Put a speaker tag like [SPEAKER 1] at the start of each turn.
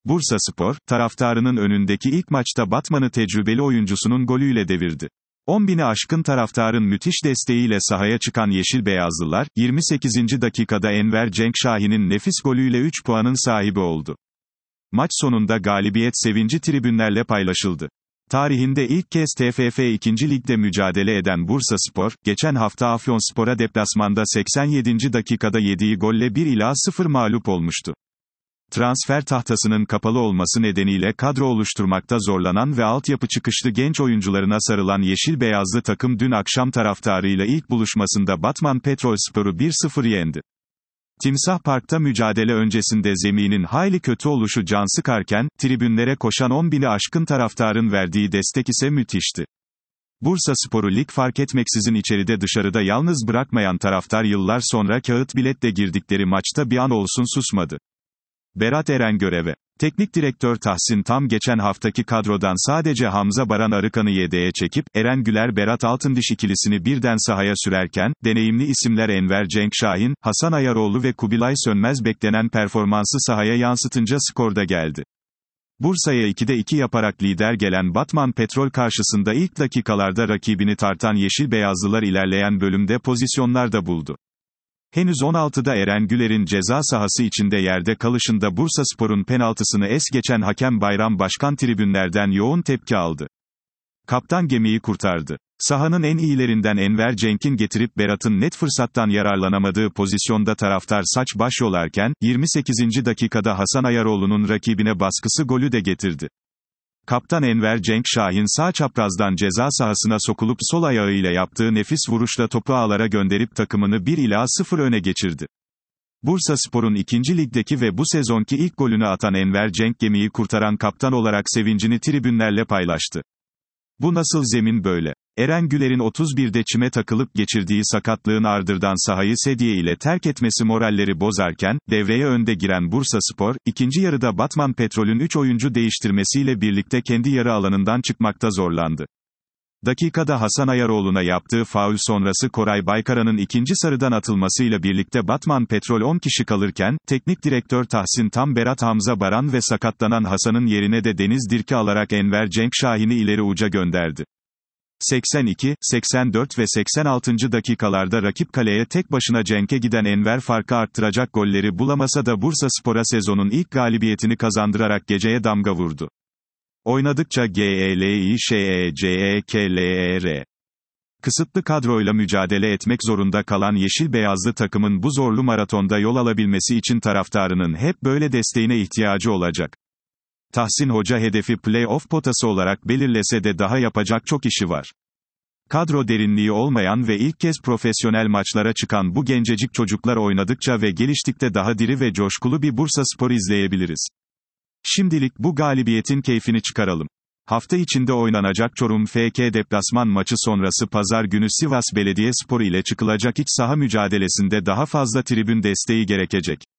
[SPEAKER 1] Bursaspor, taraftarının önündeki ilk maçta Batman'ı tecrübeli oyuncusunun golüyle devirdi. 10.000'i aşkın taraftarın müthiş desteğiyle sahaya çıkan Yeşilbeyazlılar, 28. dakikada Enver Cenkşahin'in nefis golüyle 3 puanın sahibi oldu. Maç sonunda galibiyet sevinci tribünlerle paylaşıldı. Tarihinde ilk kez TFF 2. Lig'de mücadele eden Bursaspor, geçen hafta Afyonspor'a deplasmanda 87. dakikada yediği golle 1-0 mağlup olmuştu. Transfer tahtasının kapalı olması nedeniyle kadro oluşturmakta zorlanan ve altyapı çıkışlı genç oyuncularına sarılan Yeşilbeyazlı takım dün akşam taraftarıyla ilk buluşmasında Batman Petrolspor'u 1-0 yendi. Timsah Park'ta mücadele öncesinde zeminin hayli kötü oluşu can sıkarken, tribünlere koşan 10.000'i aşkın taraftarın verdiği destek ise müthişti. Bursaspor'u lig fark etmeksizin içeride dışarıda yalnız bırakmayan taraftar yıllar sonra kağıt biletle girdikleri maçta bir an olsun susmadı. Berat Eren göreve. Teknik direktör Tahsin Tam geçen haftaki kadrodan sadece Hamza Baran Arıkan'ı yedeğe çekip, Eren Güler-Berat Altındiş ikilisini birden sahaya sürerken, deneyimli isimler Enver Cenkşahin, Hasan Ayaroğlu ve Kubilay Sönmez beklenen performansı sahaya yansıtınca skorda geldi. Bursa'ya 2'de 2 yaparak lider gelen Batman Petrol karşısında ilk dakikalarda rakibini tartan Yeşilbeyazlılar ilerleyen bölümde pozisyonlar da buldu. Henüz 16'da Eren Güler'in ceza sahası içinde yerde kalışında Bursaspor'un penaltısını es geçen hakem Bayram Başkan tribünlerden yoğun tepki aldı. Kaptan gemiyi kurtardı. Sahanın en iyilerinden Enver Cenk'in getirip Berat'ın net fırsattan yararlanamadığı pozisyonda taraftar saç baş yolarken, 28. dakikada Hasan Ayaroğlu'nun rakibine baskısı golü de getirdi. Kaptan Enver Cenkşahin sağ çaprazdan ceza sahasına sokulup sol ayağıyla yaptığı nefis vuruşla topu ağlara gönderip takımını 1-0 öne geçirdi. Bursaspor'un 2. Lig'deki ve bu sezonki ilk golünü atan Enver Cenk gemiyi kurtaran kaptan olarak sevincini tribünlerle paylaştı. "Bu nasıl zemin böyle?" Eren Güler'in 31'de çime takılıp geçirdiği sakatlığın ardından sahayı sedye ile terk etmesi moralleri bozarken, devreye önde giren Bursaspor, ikinci yarıda Batman Petrol'ün 3 oyuncu değiştirmesiyle birlikte kendi yarı alanından çıkmakta zorlandı. Dakikada Hasan Ayaroğlu'na yaptığı faul sonrası Koray Baykaran'ın ikinci sarıdan atılmasıyla birlikte Batman Petrol 10 kişi kalırken, teknik direktör Tahsin Tam Berat Hamza Baran ve sakatlanan Hasan'ın yerine de Deniz Dirk'i alarak Enver Cenkşahin'i ileri uca gönderdi. 82, 84 ve 86. dakikalarda rakip kaleye tek başına Cenk'e giden Enver farkı arttıracak golleri bulamasa da Bursaspor'a sezonun ilk galibiyetini kazandırarak geceye damga vurdu. Oynadıkça GELİŞECEKLER. Kısıtlı kadroyla mücadele etmek zorunda kalan Yeşilbeyazlı takımın bu zorlu maratonda yol alabilmesi için taraftarının hep böyle desteğine ihtiyacı olacak. Tahsin Hoca hedefi play-off potası olarak belirlese de daha yapacak çok işi var. Kadro derinliği olmayan ve ilk kez profesyonel maçlara çıkan bu gencecik çocuklar oynadıkça ve geliştikçe daha diri ve coşkulu bir Bursaspor izleyebiliriz. Şimdilik bu galibiyetin keyfini çıkaralım. Hafta içinde oynanacak Çorum FK deplasman maçı sonrası pazar günü Sivas Belediyespor ile çıkılacak iç saha mücadelesinde daha fazla tribün desteği gerekecek.